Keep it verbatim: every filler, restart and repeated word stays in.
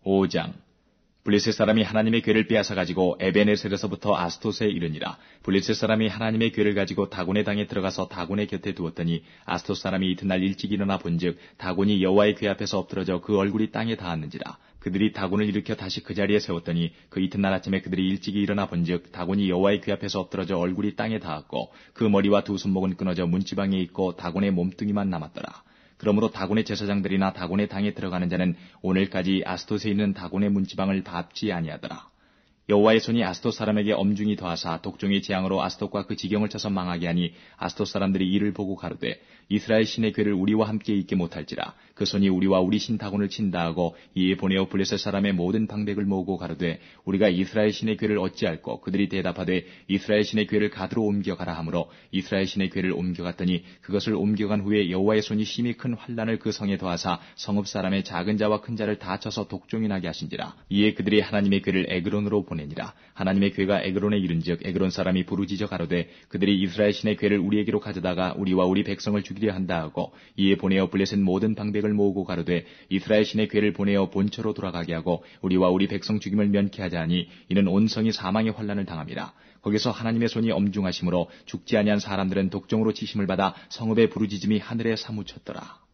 오 장. 블레셋 사람이 하나님의 궤를 빼앗아 가지고 에베네셀에서부터 아스토스에 이르니라. 블레셋 사람이 하나님의 궤를 가지고 다곤의 당에 들어가서 다곤의 곁에 두었더니 아스토스 사람이 이튿날 일찍 일어나 본즉 다곤이 여호와의 궤 앞에서 엎드러져 그 얼굴이 땅에 닿았는지라. 그들이 다곤을 일으켜 다시 그 자리에 세웠더니 그 이튿날 아침에 그들이 일찍이 일어나 본즉 다곤이 여호와의 궤 앞에서 엎드러져 얼굴이 땅에 닿았고 그 머리와 두 손목은 끊어져 문지방에 있고 다곤의 몸뚱이만 남았더라. 그러므로 다곤의 제사장들이나 다곤의 당에 들어가는 자는 오늘까지 아스토스에 있는 다곤의 문지방을 밟지 아니하더라. 여호와의 손이 아스토 사람에게 엄중히 더하사 독종의 재앙으로 아스토과 그 지경을 쳐서 망하게 하니 아스토 사람들이 이를 보고 가로되 이스라엘 신의 궤를 우리와 함께 있게 못할지라. 그 손이 우리와 우리 신 다곤을 친다 하고 이에 보내어 블레셋 사람의 모든 방백을 모으고 가로되 우리가 이스라엘 신의 궤를 어찌할꼬. 그들이 대답하되 이스라엘 신의 궤를 가드로 옮겨가라 하므로 이스라엘 신의 궤를 옮겨갔더니 그것을 옮겨간 후에 여호와의 손이 심히 큰 환난을 그 성에 더하사 성읍 사람의 작은 자와 큰 자를 다 쳐서 독종이 나게 하신지라. 이에 그들이 하나님의 궤를 에그론으로 보내니라. 하나님의 궤가 에그론에 이른즉 에그론 사람이 부르짖어 가로되 그들이 이스라엘 신의 궤를 우리에게로 가져다가 우리와 우리 백성을 죽이려 한다 하고 이에 보내어 블레셋 모든 방백을 모으고 가로되 이스라엘 신의 궤를 보내어 본처로 돌아가게 하고 우리와 우리 백성 죽임을 면케하자 하니 이는 온 성이 사망의 환난을 당함이라. 거기서 하나님의 손이 엄중하심으로 죽지 아니한 사람들은 독종으로 치심을 받아 성읍의 부르짖음이 하늘에 사무쳤더라.